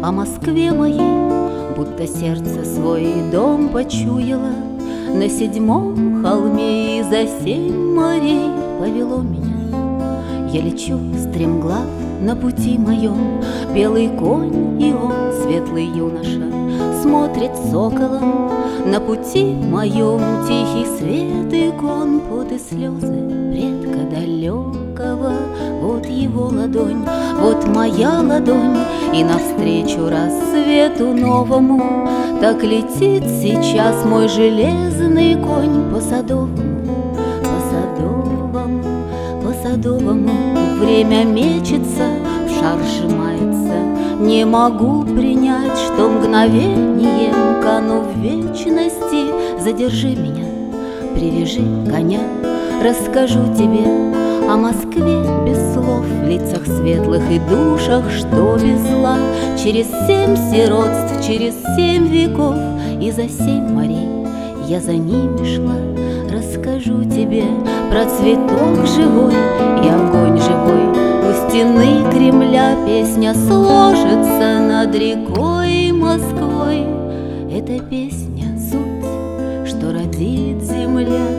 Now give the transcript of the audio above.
о Москве моей, будто сердце свой дом почуяло. На 7 холме и за 7 морей повело меня. Я лечу стремглав на пути моем, белый конь и он, светлый юноша, смотрит соколом. На пути моем тихий свет, икон, пот и слезы предка далекого. Вот его ладонь, вот моя ладонь, и навстречу рассвету новому так летит сейчас мой железный конь по Садовому, по Садовому, по Садовому. Время мечется, в шар сжимается. Не могу принять, что мгновением кану в вечности. Задержи меня, привяжи коня, расскажу тебе о Москве без слов, в лицах светлых и душах, что везла через 7 сиротств, через 7 веков, и за 7 морей я за ними шла. Расскажу тебе про цветок живой и огонь живой. У стены Кремля песня сложится над рекой Москвой. Это песня суть, что родит земля.